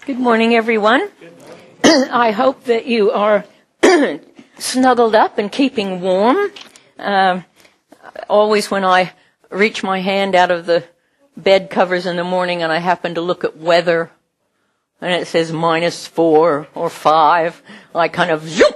Good morning, everyone. I hope that you are snuggled up and keeping warm. Always when I reach my hand out of the bed covers in the morning and I happen to look at weather and it says -4 or 5, I kind of zoom,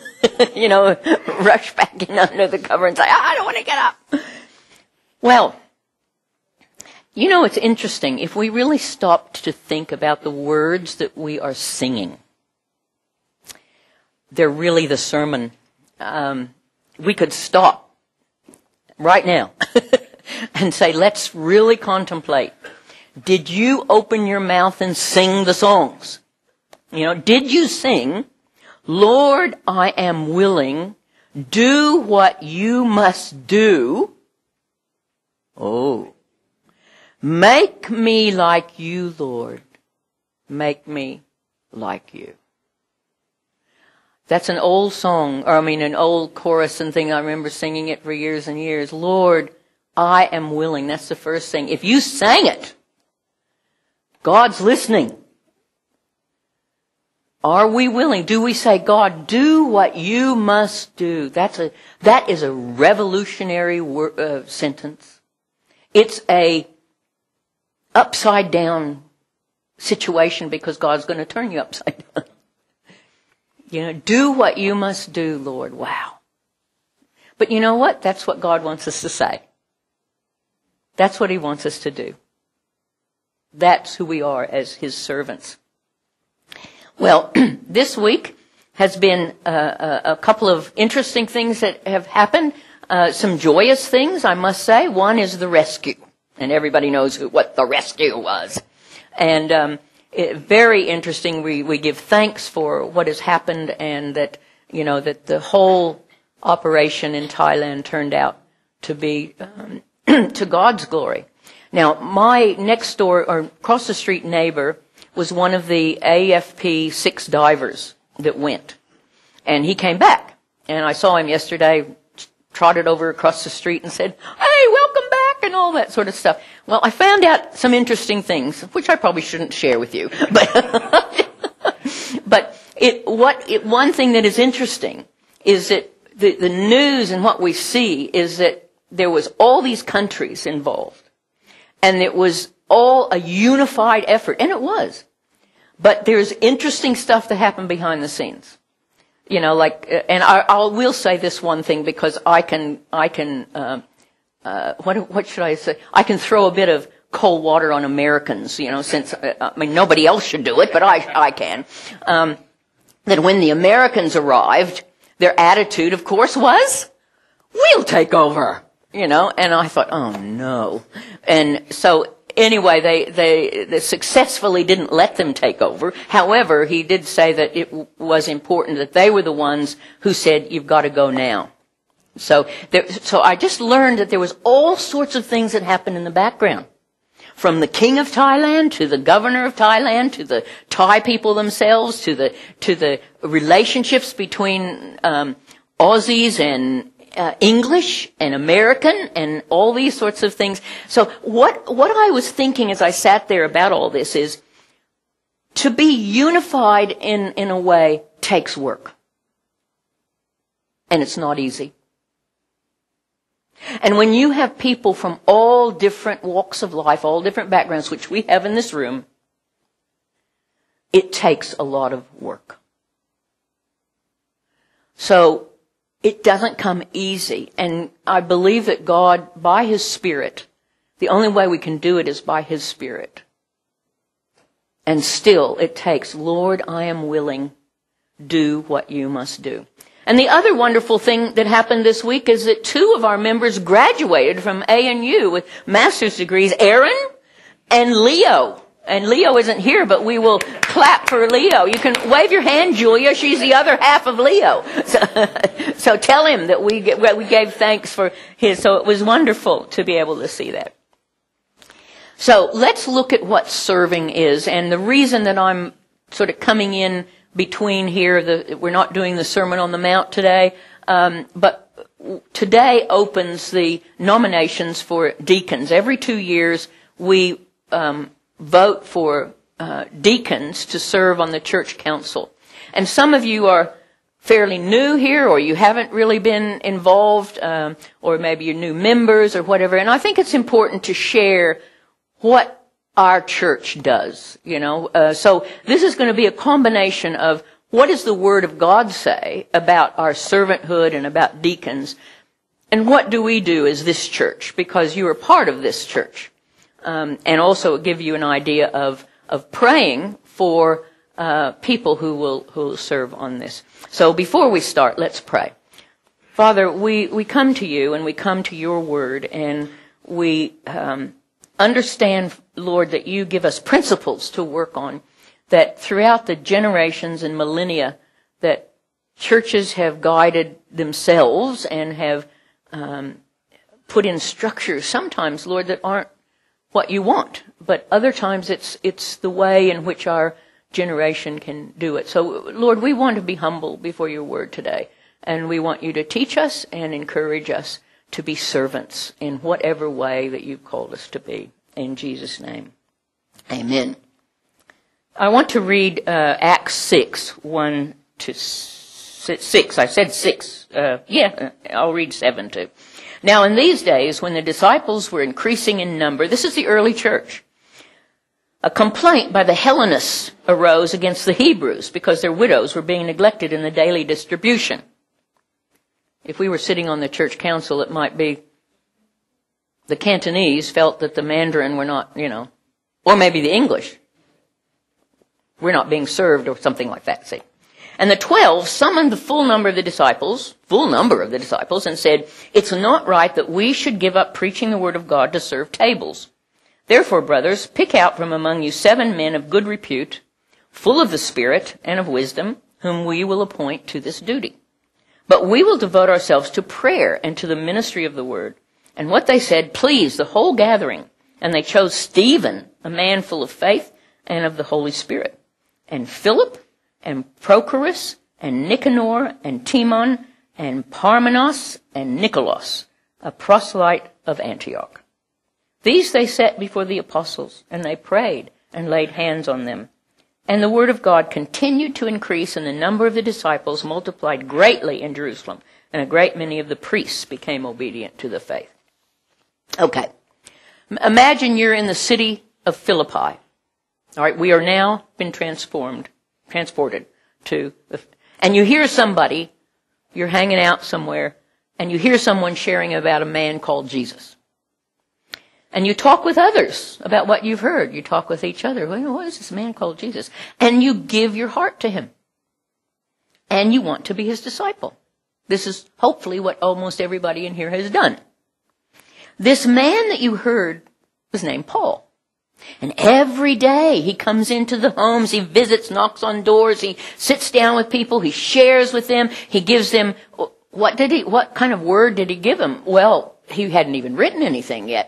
rush back in under the cover and say, I don't want to get up. Well, it's interesting. If we really stopped to think about the words that we are singing, they're really the sermon. We could stop right now and say, let's really contemplate. Did you open your mouth and sing the songs? Did you sing, Lord, I am willing, do what you must do? Oh. Make me like you, Lord. Make me like you. That's an old song, an old chorus and thing. I remember singing it for years and years. Lord, I am willing. That's the first thing. If you sang it, God's listening. Are we willing? Do we say, God, do what you must do? That is a revolutionary sentence. It's a upside down situation because God's going to turn you upside down. Do what you must do, Lord. Wow. But you know what? That's what God wants us to say. That's what he wants us to do. That's who we are as his servants. Well, this week has been a couple of interesting things that have happened. Some joyous things, I must say. One is the rescue. And everybody knows what the rescue was. And very interesting. We give thanks for what has happened and that, that the whole operation in Thailand turned out to be to God's glory. Now, my next door or across the street neighbor was one of the AFP 6 divers that went. And he came back. And I saw him yesterday, trotted over across the street and said, hey, welcome back, and all that sort of stuff. Well, I found out some interesting things, which I probably shouldn't share with you. But one thing that is interesting is that the news and what we see is that there was all these countries involved. And it was all a unified effort. And it was. But there's interesting stuff that happened behind the scenes. And I will say this one thing because I can what should I say? I can throw a bit of cold water on Americans, since, nobody else should do it, but I can. That when the Americans arrived, their attitude, of course, was, we'll take over, and I thought, oh no. And so, anyway, they successfully didn't let them take over. However, he did say that it was important that they were the ones who said, you've got to go now. So I just learned that there was all sorts of things that happened in the background. From the king of Thailand to the governor of Thailand to the Thai people themselves to the relationships between Aussies and English and American and all these sorts of things. So what I was thinking as I sat there about all this is to be unified in a way takes work. And it's not easy. And when you have people from all different walks of life, all different backgrounds, which we have in this room, it takes a lot of work. So it doesn't come easy. And I believe that God, by his Spirit, the only way we can do it is by his Spirit. And still it takes, Lord, I am willing, do what you must do. And the other wonderful thing that happened this week is that 2 of our members graduated from ANU with master's degrees, Aaron and Leo. And Leo isn't here, but we will clap for Leo. You can wave your hand, Julia. She's the other half of Leo. So tell him that we gave thanks for his. So it was wonderful to be able to see that. So let's look at what serving is. And the reason that I'm sort of coming in between here, we're not doing the Sermon on the Mount today, but today opens the nominations for deacons. Every 2 years we vote for deacons to serve on the church council. And some of you are fairly new here, or you haven't really been involved, or maybe you're new members or whatever. And I think it's important to share what our church does, So this is going to be a combination of what does the Word of God say about our servanthood and about deacons, and what do we do as this church, because you are part of this church. And also give you an idea of praying for people who will serve on this. So before we start, let's pray. Father, we come to you and we come to your word, and we understand, Lord, that you give us principles to work on, that throughout the generations and millennia that churches have guided themselves and have put in structures sometimes, Lord, that aren't what you want, but other times it's the way in which our generation can do it. So, Lord, we want to be humble before your word today, and we want you to teach us and encourage us to be servants in whatever way that you've called us to be. In Jesus' name, amen. I want to read Acts 6, 1 to 6. I said 6. I'll read 7 too. Now, in these days, when the disciples were increasing in number, this is the early church, a complaint by the Hellenists arose against the Hebrews because their widows were being neglected in the daily distribution. If we were sitting on the church council, it might be the Cantonese felt that the Mandarin were not, or maybe the English. We're not being served or something like that, see. And the 12 summoned the full number of the disciples, and said, "It's not right that we should give up preaching the word of God to serve tables. Therefore, brothers, pick out from among you 7 men of good repute, full of the Spirit and of wisdom, whom we will appoint to this duty. But we will devote ourselves to prayer and to the ministry of the word." And what they said pleased the whole gathering. And they chose Stephen, a man full of faith and of the Holy Spirit, and Philip, and Prochorus, and Nicanor, and Timon, and Parmenas, and Nicholas, a proselyte of Antioch. These they set before the apostles, and they prayed and laid hands on them. And the word of God continued to increase, and the number of the disciples multiplied greatly in Jerusalem, and a great many of the priests became obedient to the faith. Okay. Imagine you're in the city of Philippi. All right, we are now been transported to, and you hear somebody, you're hanging out somewhere, and you hear someone sharing about a man called Jesus. And you talk with others about what you've heard. You talk with each other. Well, what is this man called Jesus? And you give your heart to him. And you want to be his disciple. This is hopefully what almost everybody in here has done. This man that you heard was named Paul. And every day he comes into the homes, he visits, knocks on doors, he sits down with people, he shares with them, he gives them, what kind of word did he give them? Well, he hadn't even written anything yet.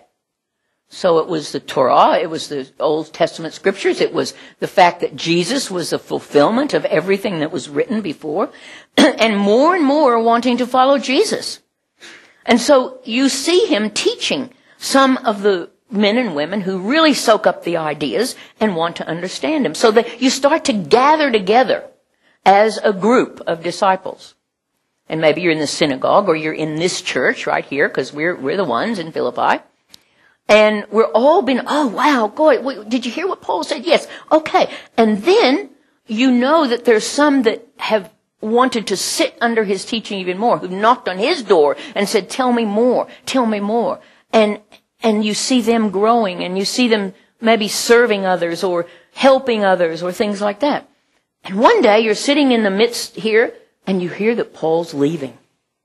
So it was the Torah, it was the Old Testament scriptures, it was the fact that Jesus was the fulfillment of everything that was written before, and more wanting to follow Jesus. And so you see him teaching some of the men and women who really soak up the ideas and want to understand him. So that you start to gather together as a group of disciples. And maybe you're in the synagogue or you're in this church right here, because we're the ones in Philippi. And we're all been, oh wow, God, did you hear what Paul said? Yes. Okay. And then you know that there's some that have wanted to sit under his teaching even more, who knocked on his door and said, tell me more. And you see them growing, and you see them maybe serving others or helping others or things like that. And one day you're sitting in the midst here and you hear that Paul's leaving.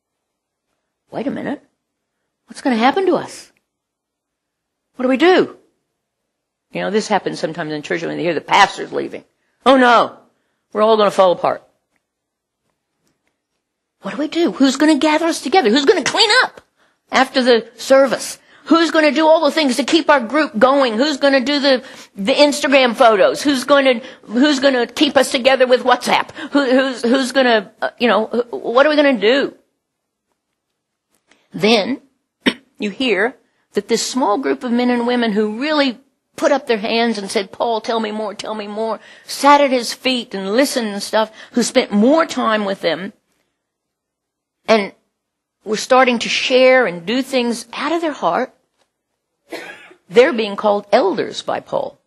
Wait a minute. What's going to happen to us? What do we do? This happens sometimes in church when they hear the pastor's leaving. Oh no, we're all going to fall apart. What do? Who's going to gather us together? Who's going to clean up after the service? Who's going to do all the things to keep our group going? Who's going to do the Instagram photos? Who's going to keep us together with WhatsApp? Who's going to, what are we going to do? Then you hear that this small group of men and women who really put up their hands and said, Paul, tell me more, sat at his feet and listened and stuff, who spent more time with them and were starting to share and do things out of their heart, they're being called elders by Paul.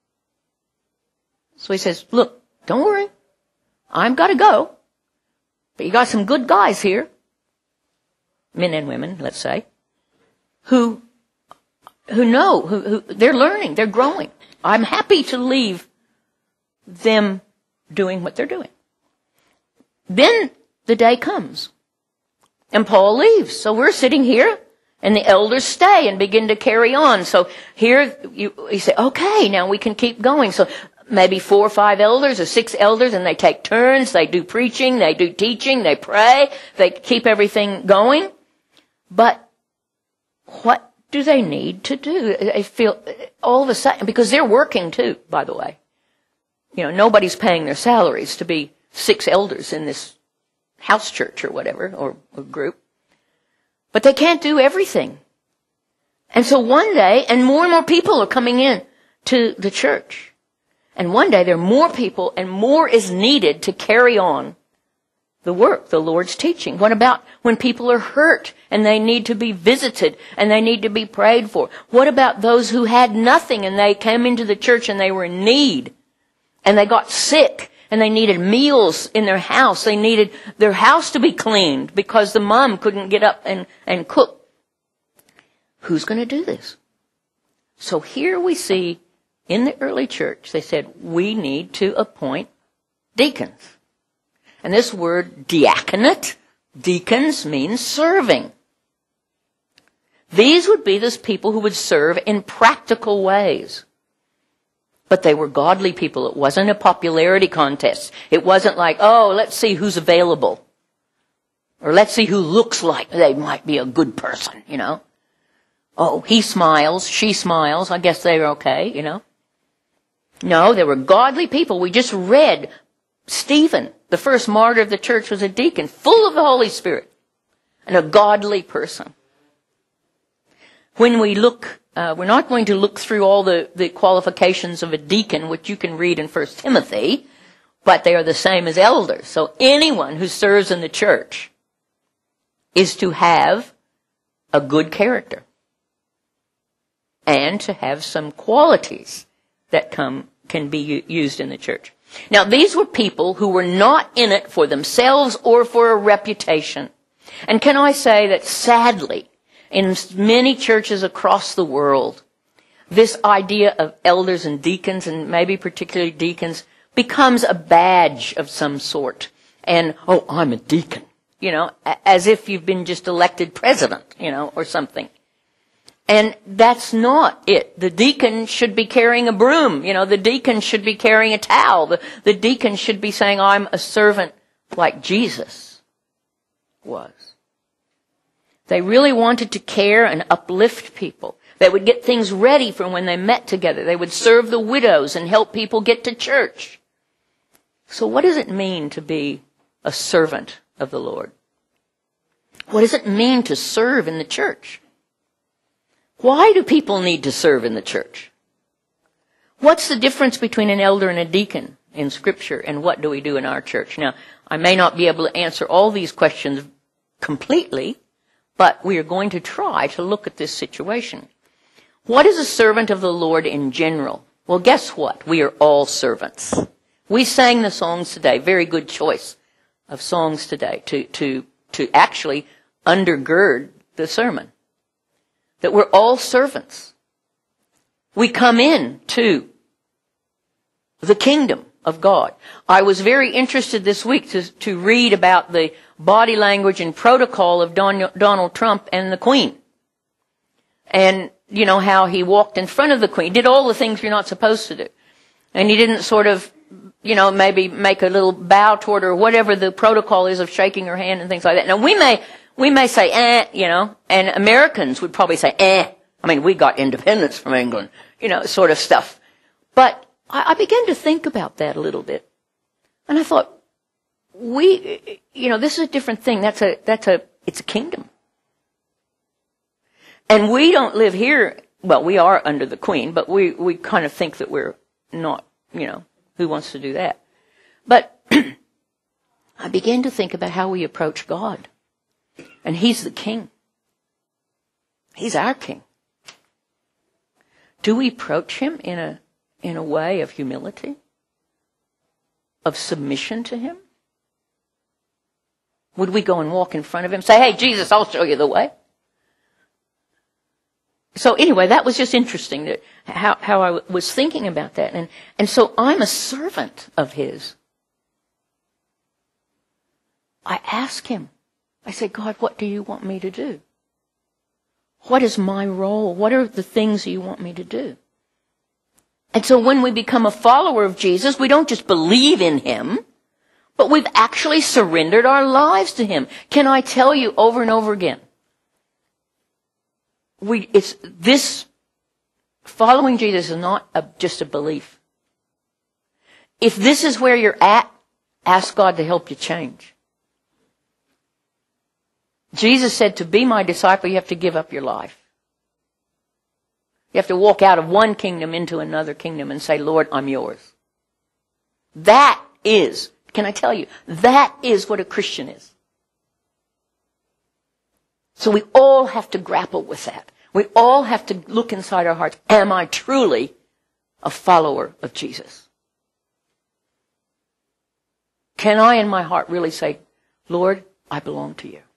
So he says, look, don't worry, I've got to go, but you got some good guys here, men and women, let's say, who know, who they're learning, they're growing. I'm happy to leave them doing what they're doing. Then the day comes, and Paul leaves. So we're sitting here, and the elders stay and begin to carry on. So here you say, okay, now we can keep going. So maybe 4 or 5 elders or 6 elders, and they take turns, they do preaching, they do teaching, they pray, they keep everything going. But what do they need to do? They feel all of a sudden, because they're working too, by the way. You know, nobody's paying their salaries to be 6 elders in this house church or whatever, or group. But they can't do everything. And so one day, and more people are coming in to the church. And one day there are more people and more is needed to carry on the work, the Lord's teaching. What about when people are hurt and they need to be visited and they need to be prayed for? What about those who had nothing and they came into the church and they were in need and they got sick and they needed meals in their house? They needed their house to be cleaned because the mom couldn't get up and cook. Who's going to do this? So here we see in the early church, they said, we need to appoint deacons. And this word diaconate, deacons, means serving. These would be those people who would serve in practical ways. But they were godly people. It wasn't a popularity contest. It wasn't like, oh, let's see who's available. Or let's see who looks like they might be a good person, you know. Oh, he smiles, she smiles, I guess they're okay, you know. No, they were godly people. We just read Stephen, the first martyr of the church, was a deacon, full of the Holy Spirit, and a godly person. When we look, we're not going to look through all the qualifications of a deacon, which you can read in 1 Timothy, but they are the same as elders. So anyone who serves in the church is to have a good character and to have some qualities that can be used in the church. Now, these were people who were not in it for themselves or for a reputation. And can I say that sadly, in many churches across the world, this idea of elders and deacons, and maybe particularly deacons, becomes a badge of some sort. And, oh, I'm a deacon, you know, as if you've been just elected president, you know, or something. And that's not it. The deacon should be carrying a broom. You know, the deacon should be carrying a towel. The deacon should be saying, I'm a servant like Jesus was. They really wanted to care and uplift people. They would get things ready for when they met together. They would serve the widows and help people get to church. So what does it mean to be a servant of the Lord? What does it mean to serve in the church? Why do people need to serve in the church? What's the difference between an elder and a deacon in Scripture, and what do we do in our church? Now, I may not be able to answer all these questions completely, but we are going to try to look at this situation. What is a servant of the Lord in general? Well, guess what? We are all servants. We sang the songs today. Very good choice of songs today to actually undergird the sermon. That we're all servants. We come in to the kingdom of God. I was very interested this week to read about the body language and protocol of Donald Trump and the Queen. And, you know, how he walked in front of the Queen, did all the things you're not supposed to do. And he didn't sort of, you know, maybe make a little bow toward her, whatever the protocol is of shaking her hand and things like that. Now, we may say, you know, and Americans would probably say, I mean, we got independence from England, you know, sort of stuff. But I began to think about that a little bit. And I thought, you know, this is a different thing. It's a kingdom. And we don't live here well, we are under the Queen, but we kind of think that we're not, who wants to do that? But I began to think about how we approach God. And He's the King. He's our King. Do we approach Him in a way of humility? Of submission to Him? Would we go and walk in front of Him, say, hey, Jesus, I'll show you the way? So anyway, that was just interesting, that how I was thinking about that. And so I'm a servant of His. I ask Him. I say, God, what do you want me to do? What is my role? What are the things you want me to do? And so when we become a follower of Jesus, we don't just believe in Him, but we've actually surrendered our lives to Him. Can I tell you over and over again? This following Jesus is not just a belief. If this is where you're at, ask God to help you change. Jesus said, to be my disciple, you have to give up your life. You have to walk out of one kingdom into another kingdom and say, Lord, I'm yours. That is, can I tell you, that is what a Christian is. So we all have to grapple with that. We all have to look inside our hearts. Am I truly a follower of Jesus? Can I in my heart really say, Lord, I belong to you?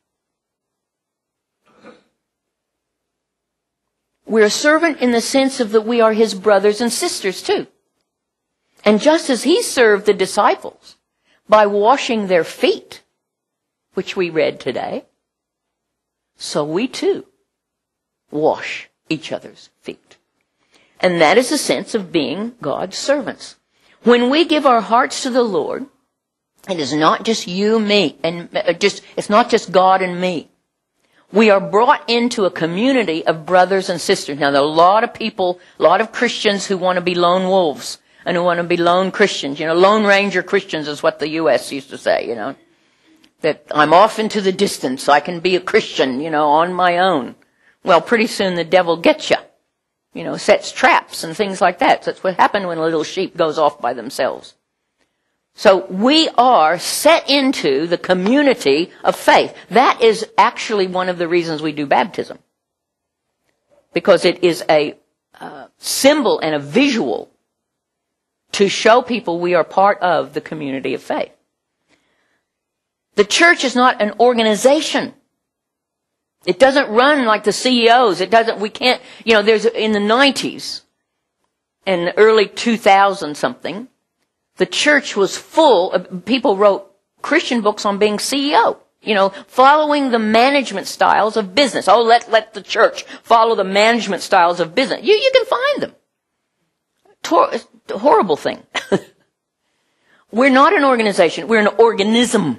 We're a servant in the sense of that we are His brothers and sisters too. And just as He served the disciples by washing their feet, which we read today, so we too wash each other's feet. And that is the sense of being God's servants. When we give our hearts to the Lord, it is not just you, me, and it's not just God and me. We are brought into a community of brothers and sisters. Now, there are a lot of people, a lot of Christians who want to be lone wolves and who want to be lone Christians. Lone ranger Christians is what the U.S. used to say, that I'm off into the distance. I can be a Christian, on my own. Well, pretty soon the devil gets you, sets traps and things like that. That's what happens when a little sheep goes off by themselves. So we are set into the community of faith. That is actually one of the reasons we do baptism. Because it is a symbol and a visual to show people we are part of the community of faith. The church is not an organization. It doesn't run like the CEOs. We can't, there's in the 90s and early 2000 something, the church was full of, people wrote Christian books on being CEO, following the management styles of business. Oh, let the church follow the management styles of business. You can find them. It's a horrible thing. We're not an organization. We're an organism.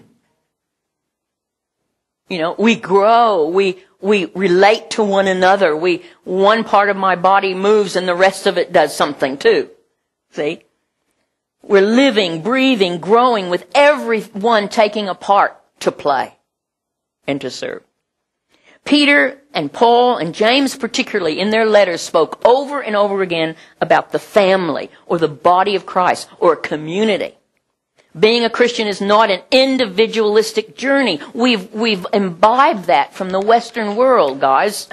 We grow, we relate to one another. One part of my body moves and the rest of it does something too. See? We're living, breathing, growing with everyone taking a part to play and to serve. Peter and Paul and James particularly in their letters spoke over and over again about the family or the body of Christ or a community. Being a Christian is not an individualistic journey. We've imbibed that from the Western world, guys.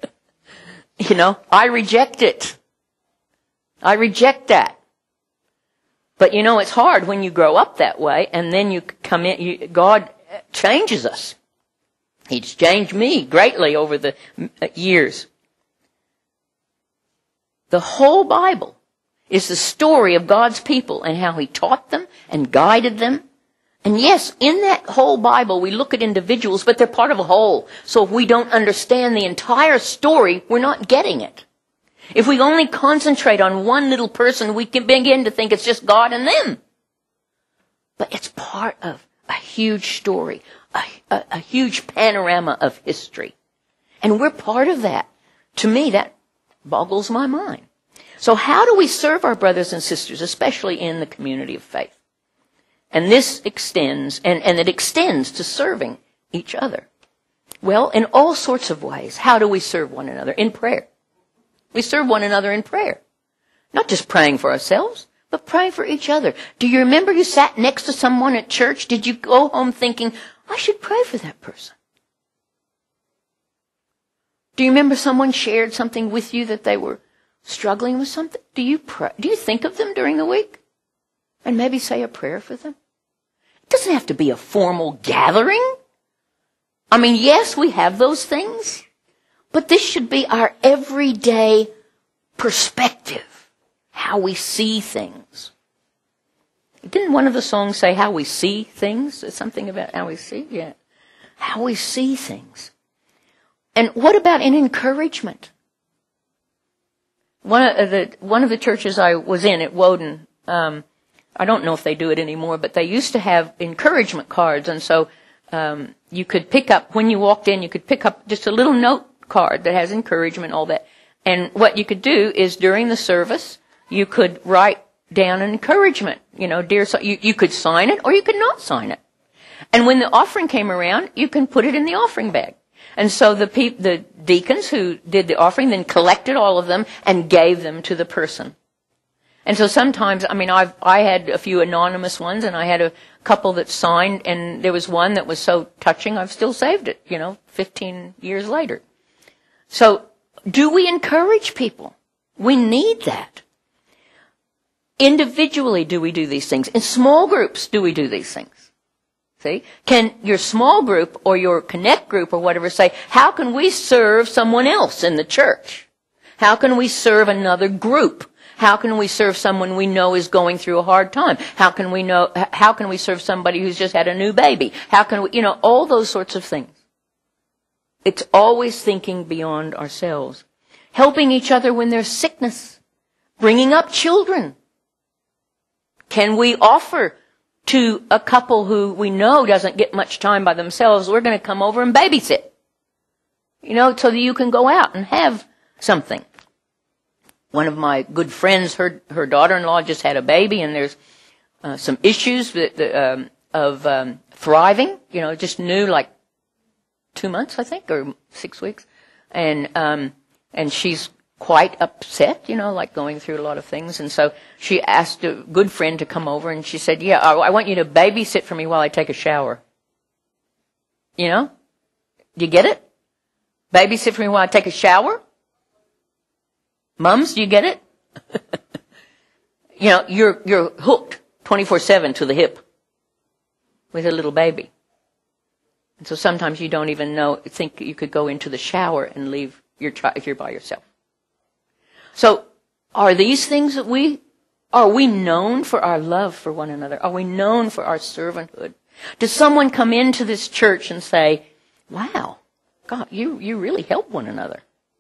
I reject it. I reject that. But it's hard when you grow up that way and then you come in, God changes us. He's changed me greatly over the years. The whole Bible is the story of God's people and how He taught them and guided them. And yes, in that whole Bible we look at individuals, but they're part of a whole. So if we don't understand the entire story, we're not getting it. If we only concentrate on one little person, we can begin to think it's just God and them. But it's part of a huge story, a huge panorama of history. And we're part of that. To me, that boggles my mind. So how do we serve our brothers and sisters, especially in the community of faith? And this extends, and it extends to serving each other. Well, in all sorts of ways. How do we serve one another? In prayer. We serve one another in prayer. Not just praying for ourselves, but praying for each other. Do you remember you sat next to someone at church? Did you go home thinking, I should pray for that person? Do you remember someone shared something with you that they were struggling with something? Do you pray? Do you think of them during the week? And maybe say a prayer for them? It doesn't have to be a formal gathering. I mean, yes, we have those things, but this should be our everyday perspective, how we see things. Didn't one of the songs say how we see things? There's something about how we see? Yeah. How we see things. And what about an encouragement? One of the churches I was in at Woden, I don't know if they do it anymore, but they used to have encouragement cards, and so you could pick up, when you walked in, you could pick up just a little note card that has encouragement, all that. And what you could do is during the service, you could write down an encouragement, dear, so you could sign it or you could not sign it. And when the offering came around, you can put it in the offering bag. And so the deacons who did the offering then collected all of them and gave them to the person. And so sometimes, I had a few anonymous ones, and I had a couple that signed, and there was one that was so touching, I've still saved it, 15 years later. So, do we encourage people? We need that. Individually, do we do these things? In small groups, do we do these things? See? Can your small group or your connect group or whatever say, how can we serve someone else in the church? How can we serve another group? How can we serve someone we know is going through a hard time? How can we serve somebody who's just had a new baby? How can we, all those sorts of things. It's always thinking beyond ourselves. Helping each other when there's sickness. Bringing up children. Can we offer to a couple who we know doesn't get much time by themselves, we're going to come over and babysit? So that you can go out and have something. One of my good friends, her daughter-in-law just had a baby, and there's some issues of thriving. Just new, like 2 months, I think, or 6 weeks, and she's quite upset, like going through a lot of things. And so she asked a good friend to come over, and she said, "Yeah, I want you to babysit for me while I take a shower." Do you get it? Babysit for me while I take a shower. Mums, do you get it? You're hooked 24/7 to the hip with a little baby. And so sometimes you don't even think you could go into the shower and leave your child if you're by yourself. So are these things are we known for our love for one another? Are we known for our servanthood? Does someone come into this church and say, wow, God, you really help one another?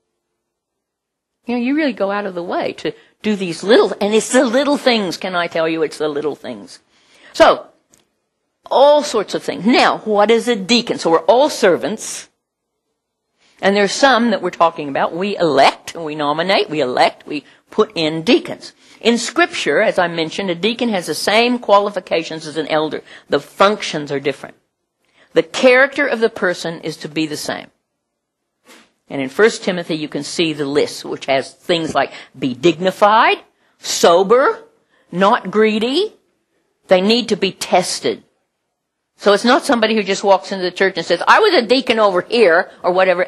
You really go out of the way to do these and it's the little things, can I tell you, it's the little things. So, all sorts of things. Now, what is a deacon? So we're all servants, and there's some that we're talking about. We elect, and we nominate, we elect, we put in deacons. In Scripture, as I mentioned, a deacon has the same qualifications as an elder. The functions are different. The character of the person is to be the same. And in 1 Timothy, you can see the list, which has things like be dignified, sober, not greedy. They need to be tested. So it's not somebody who just walks into the church and says, I was a deacon over here, or whatever.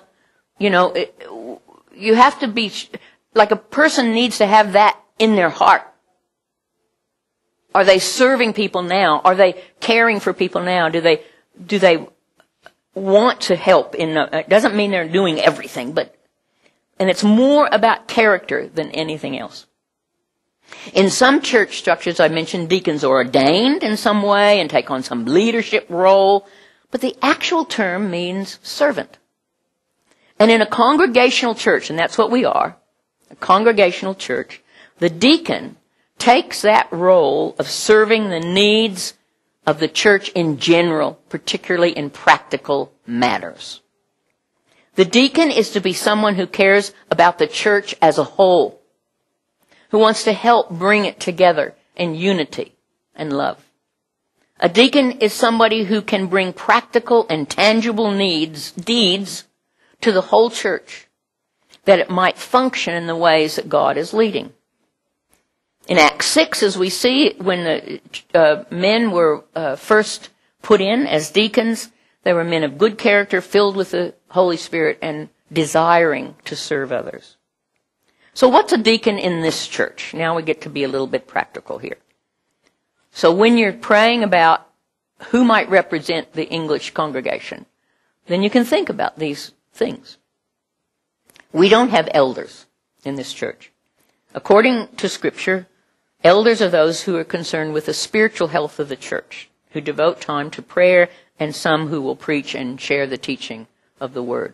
You have to be, like a person needs to have that in their heart. Are they serving people now? Are they caring for people now? Do they want to help it doesn't mean they're doing everything, and it's more about character than anything else. In some church structures, I mentioned deacons are ordained in some way and take on some leadership role, but the actual term means servant. And in a congregational church, and that's what we are, a congregational church, the deacon takes that role of serving the needs of the church in general, particularly in practical matters. The deacon is to be someone who cares about the church as a whole, who wants to help bring it together in unity and love. A deacon is somebody who can bring practical and tangible deeds to the whole church, that it might function in the ways that God is leading. In Acts 6, as we see, when the men were first put in as deacons, they were men of good character, filled with the Holy Spirit, and desiring to serve others. So what's a deacon in this church? Now we get to be a little bit practical here. So when you're praying about who might represent the English congregation, then you can think about these things. We don't have elders in this church. According to Scripture, elders are those who are concerned with the spiritual health of the church, who devote time to prayer, and some who will preach and share the teaching of the Word.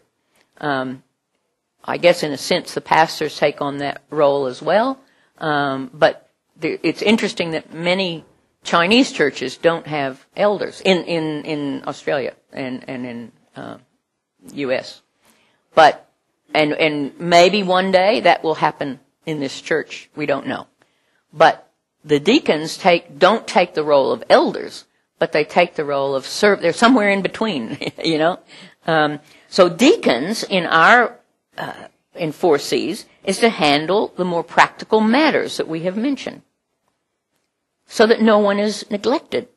I guess in a sense the pastors take on that role as well, but it's interesting that many Chinese churches don't have elders in Australia and in U.S. But and maybe one day that will happen in this church. We don't know. But the deacons don't take the role of elders, but they take the role of they're somewhere in between, you know. So deacons in in 4Cs is to handle the more practical matters that we have mentioned, so that no one is neglected.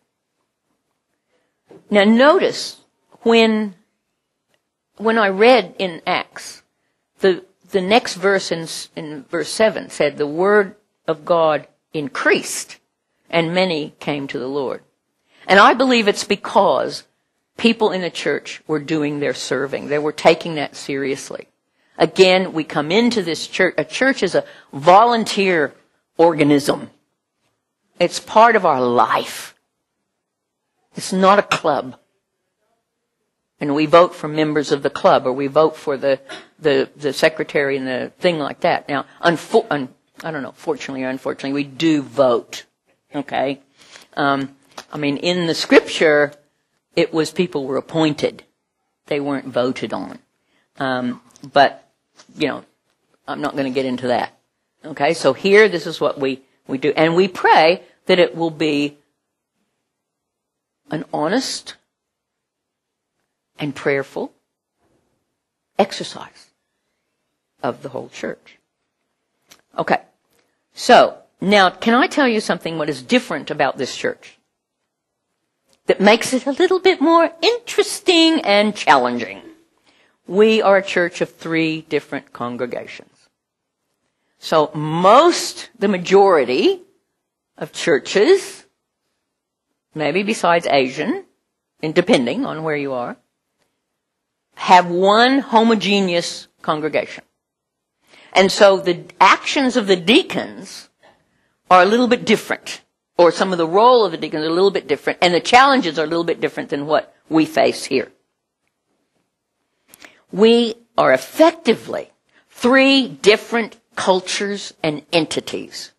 Now notice when I read in Acts, the next verse in verse 7 said the word of God increased and many came to the Lord. And I believe it's because people in the church were doing their serving. They were taking that seriously. Again, we come into this church. A church is a volunteer organism. It's part of our life. It's not a club. And we vote for members of the club, or we vote for the secretary and the thing like that. Now, I don't know, fortunately or unfortunately, we do vote. Okay? I mean, in the Scripture, it was people were appointed. They weren't voted on. But, you know, I'm not going to get into that. Okay? So here, this is what we do. And we pray that it will be an honest and prayerful exercise of the whole church. Okay. So, now, can I tell you something what is different about this church that makes it a little bit more interesting and challenging? We are a church of 3 different congregations. So, the majority of churches, maybe besides Asian, and depending on where you are, have one homogeneous congregation. And so the actions of the deacons are a little bit different, or some of the role of the deacons are a little bit different, and the challenges are a little bit different than what we face here. We are effectively 3 different cultures and entities,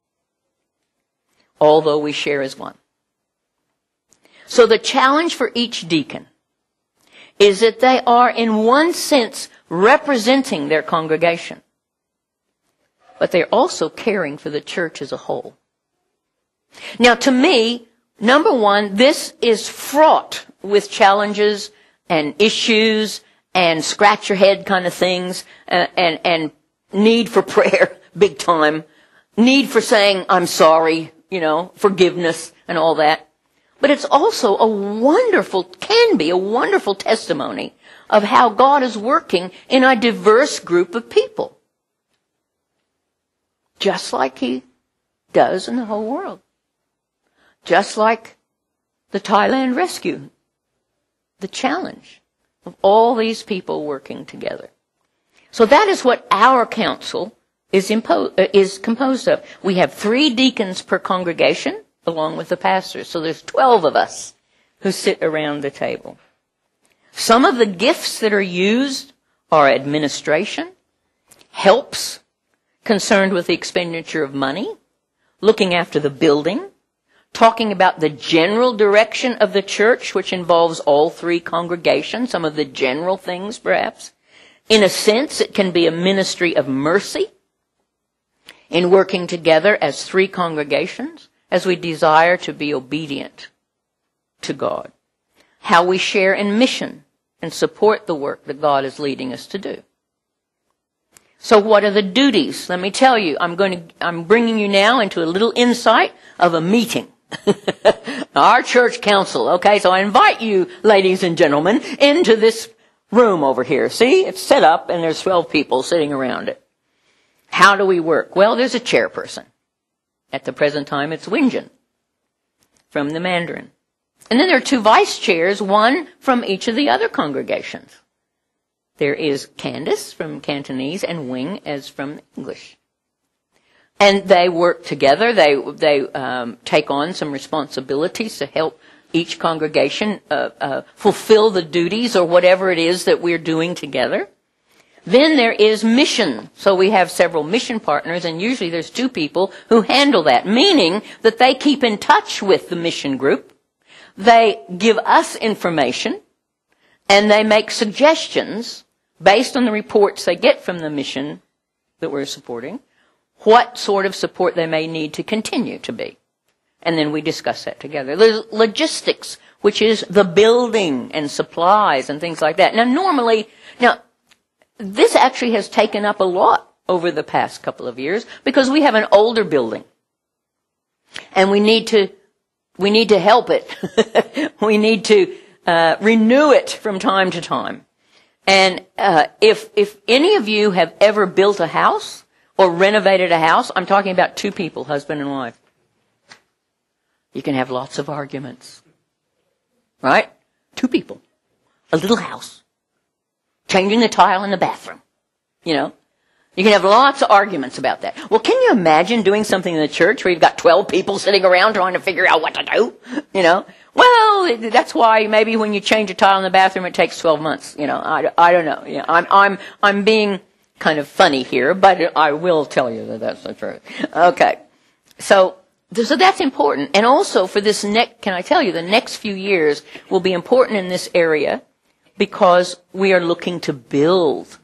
although we share as one. So the challenge for each deacon is that they are, in one sense, representing their congregation, but they're also caring for the church as a whole. Now, to me, number one, this is fraught with challenges and issues and scratch your head kind of things, and need for prayer, big time, need for saying, I'm sorry, you know, forgiveness and all that. But it's also can be a wonderful testimony of how God is working in a diverse group of people. Just like He does in the whole world. Just like the Thailand rescue. The challenge of all these people working together. So that is what our council is composed of. We have 3 deacons per congregation, along with the pastors. So there's 12 of us who sit around the table. Some of the gifts that are used are administration, helps, concerned with the expenditure of money, looking after the building, talking about the general direction of the church, which involves all 3 congregations, some of the general things perhaps. In a sense, it can be a ministry of mercy in working together as 3 congregations, as we desire to be obedient to God. How we share in mission and support the work that God is leading us to do. So what are the duties? Let me tell you, I'm bringing you now into a little insight of a meeting. Our church council, okay? So I invite you, ladies and gentlemen, into this room over here. See? It's set up and there's 12 people sitting around it. How do we work? Well, there's a chairperson. At the present time, it's Wenjin from the Mandarin. And then there are 2 vice chairs, one from each of the other congregations. There is Candace from Cantonese and Wing as from English. And they work together. They take on some responsibilities to help each congregation fulfill the duties or whatever it is that we're doing together. Then there is mission. So we have several mission partners, and usually there's 2 people who handle that, meaning that they keep in touch with the mission group. They give us information, and they make suggestions based on the reports they get from the mission that we're supporting, what sort of support they may need to continue to be. And then we discuss that together. There's logistics, which is the building and supplies and things like that. Now, this actually has taken up a lot over the past couple of years because we have an older building. And we need to help it. We need to renew it from time to time. And if any of you have ever built a house or renovated a house, I'm talking about 2 people, husband and wife. You can have lots of arguments. Right? 2 people. A little house. Changing the tile in the bathroom. You know? You can have lots of arguments about that. Well, can you imagine doing something in the church where you've got 12 people sitting around trying to figure out what to do? You know? Well, that's why maybe when you change a tile in the bathroom, it takes 12 months. You know, I don't know. You know, I'm being kind of funny here, but I will tell you that that's the truth. Okay. So that's important. And also for this can I tell you, the next few years will be important in this area because we are looking to build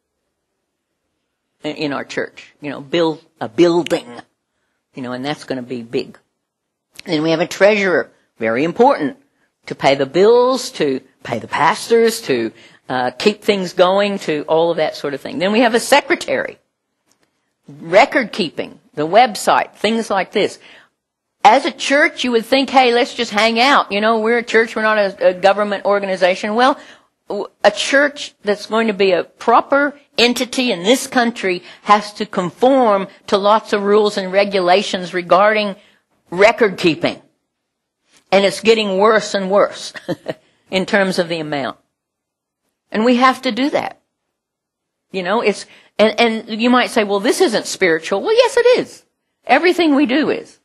in our church, you know, build a building, you know, and that's going to be big. And then we have a treasurer, very important, to pay the bills, to pay the pastors, to keep things going, to all of that sort of thing. Then we have a secretary, record keeping, the website, things like this. As a church, you would think, hey, let's just hang out. You know, we're a church, we're not a government organization. Well, a church that's going to be a proper entity in this country has to conform to lots of rules and regulations regarding record keeping. And it's getting worse and worse in terms of the amount. And we have to do that. You know, and you might say, well, this isn't spiritual. Well, yes, it is. Everything we do is.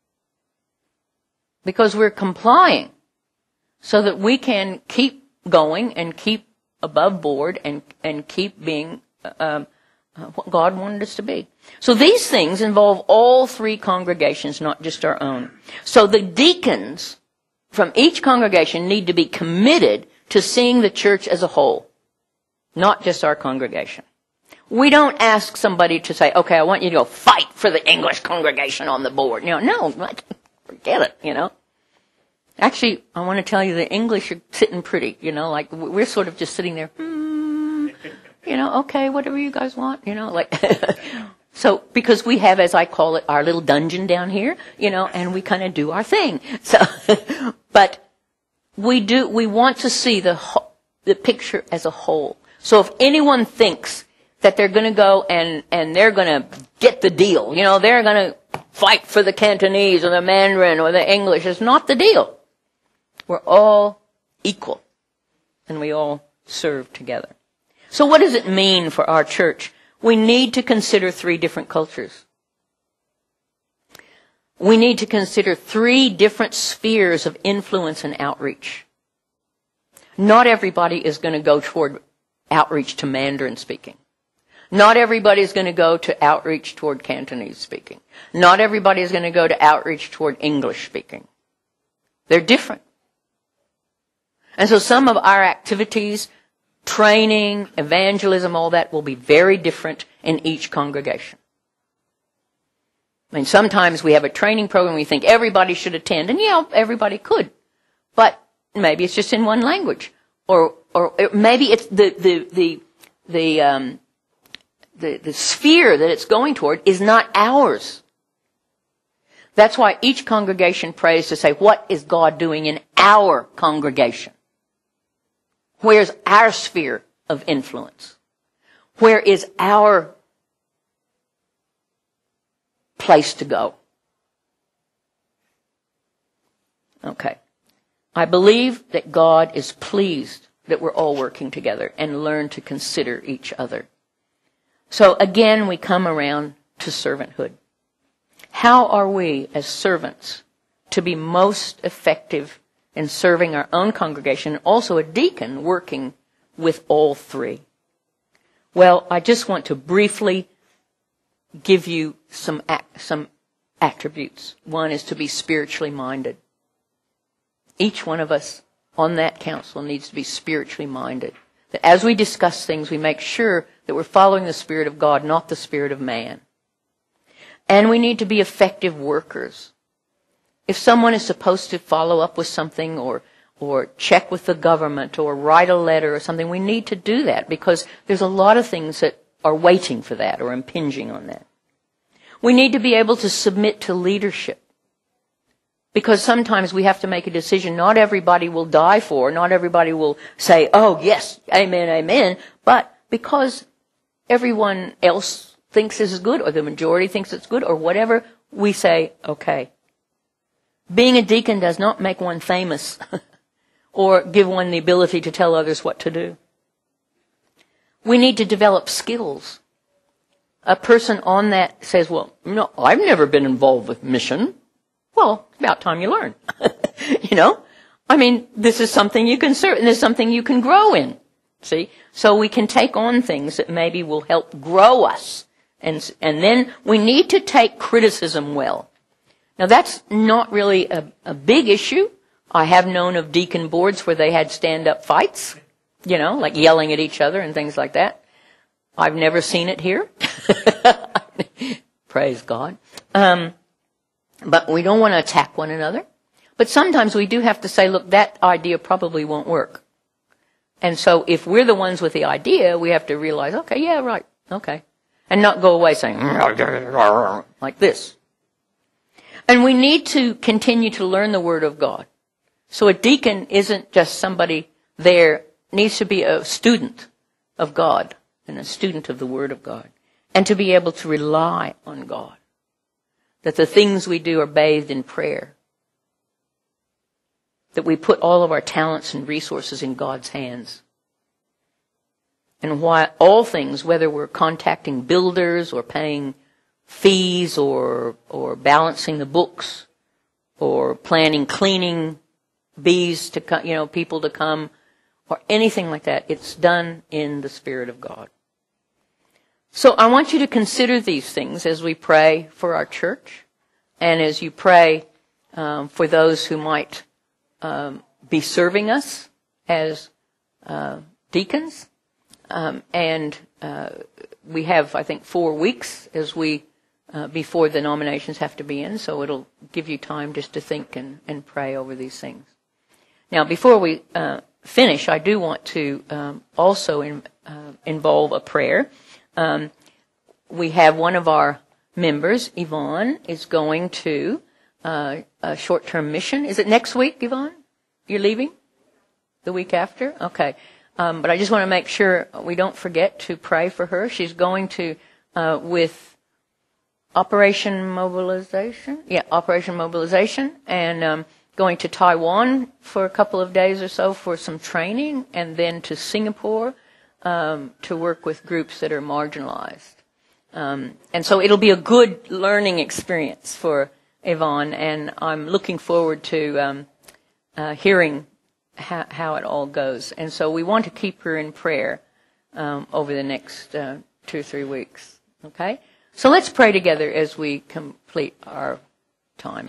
Because we're complying so that we can keep going and keep above board and keep being what God wanted us to be. So these things involve all 3 congregations, not just our own. So the deacons from each congregation need to be committed to seeing the church as a whole, not just our congregation. We don't ask somebody to say, okay, I want you to go fight for the English congregation on the board. No, forget it, you know. Actually, I want to tell you the English are sitting pretty, you know, like we're sort of just sitting there, you know, okay, whatever you guys want, you know, like, so, because we have, as I call it, our little dungeon down here, you know, and we kind of do our thing. So, but we want to see the picture as a whole. So if anyone thinks that they're going to go and they're going to get the deal, you know, they're going to fight for the Cantonese or the Mandarin or the English, it's not the deal. We're all equal, and we all serve together. So what does it mean for our church? We need to consider 3 different cultures. We need to consider 3 different spheres of influence and outreach. Not everybody is going to go toward outreach to Mandarin speaking. Not everybody is going to go to outreach toward Cantonese speaking. Not everybody is going to go to outreach toward English speaking. They're different. And so some of our activities, training, evangelism, all that will be very different in each congregation. I mean, sometimes we have a training program we think everybody should attend, and yeah, everybody could. But maybe it's just in one language. Or maybe it's the the sphere that it's going toward is not ours. That's why each congregation prays to say, what is God doing in our congregation? Where's our sphere of influence? Where is our place to go? Okay. I believe that God is pleased that we're all working together and learn to consider each other. So again, we come around to servanthood. How are we as servants to be most effective in serving our own congregation, and also a deacon working with all three? Well, I just want to briefly give you some attributes. One is to be spiritually minded. Each one of us on that council needs to be spiritually minded. That as we discuss things, we make sure that we're following the Spirit of God, not the spirit of man. And we need to be effective workers. If someone is supposed to follow up with something or check with the government or write a letter or something, we need to do that because there's a lot of things that are waiting for that or impinging on that. We need to be able to submit to leadership. Because sometimes we have to make a decision not everybody will die for, not everybody will say, oh yes, amen, amen, but because everyone else thinks this is good, or the majority thinks it's good, or whatever, we say, okay. Being a deacon does not make one famous or give one the ability to tell others what to do. We need to develop skills. A person on that says, well, no, I've never been involved with mission. Well, it's about time you learn. You know? I mean, this is something you can serve, and there's something you can grow in. See? So we can take on things that maybe will help grow us. And then we need to take criticism well. Now that's not really a big issue. I have known of deacon boards where they had stand-up fights, you know, like yelling at each other and things like that. I've never seen it here. Praise God. But we don't want to attack one another. But sometimes we do have to say, look, that idea probably won't work. And so if we're the ones with the idea, we have to realize, okay, yeah, right, okay. And not go away saying, like this. And we need to continue to learn the Word of God. So a deacon isn't just somebody there, needs to be a student of God and a student of the Word of God. And to be able to rely on God. That the things we do are bathed in prayer. That we put all of our talents and resources in God's hands. And why all things, whether we're contacting builders or paying fees or balancing the books or planning cleaning bees to come, you know, people to come or anything like that, it's done in the Spirit of God. So I want you to consider these things as we pray for our church and as you pray for those who might be serving us as deacons. And we have, I think, 4 weeks as we before the nominations have to be in, so it'll give you time just to think and pray over these things. Now, before we finish, I do want to also involve a prayer. We have one of our members, Yvonne, is going to a short-term mission. Is it next week, Yvonne? You're leaving? The week after? Okay. But I just want to make sure we don't forget to pray for her. She's going to, with Operation Mobilization. Yeah, Operation Mobilization. And going to Taiwan for a couple of days or so for some training. And then to Singapore to work with groups that are marginalized. And so it'll be a good learning experience for Yvonne. And I'm looking forward to hearing how it all goes. And so we want to keep her in prayer over the next 2 or 3 weeks. Okay? So let's pray together as we complete our time.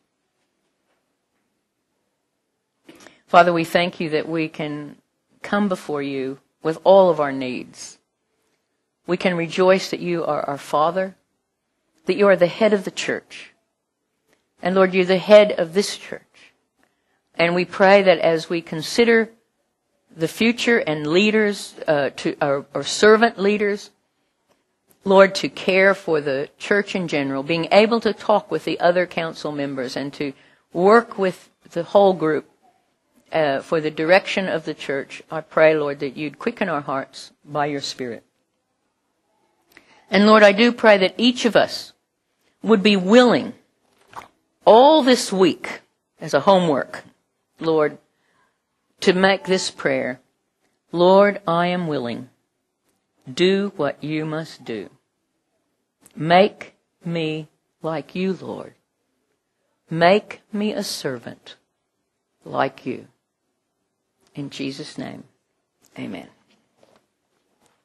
Father, we thank you that we can come before you with all of our needs. We can rejoice that you are our Father, that you are the head of the church. And Lord, you're the head of this church. And we pray that as we consider the future and leaders, or servant leaders, Lord, to care for the church in general, being able to talk with the other council members and to work with the whole group for the direction of the church. I pray, Lord, that you'd quicken our hearts by your Spirit. And Lord, I do pray that each of us would be willing all this week as a homework, Lord, to make this prayer. Lord, I am willing. Do what you must do. Make me like you, Lord. Make me a servant like you. In Jesus' name, amen.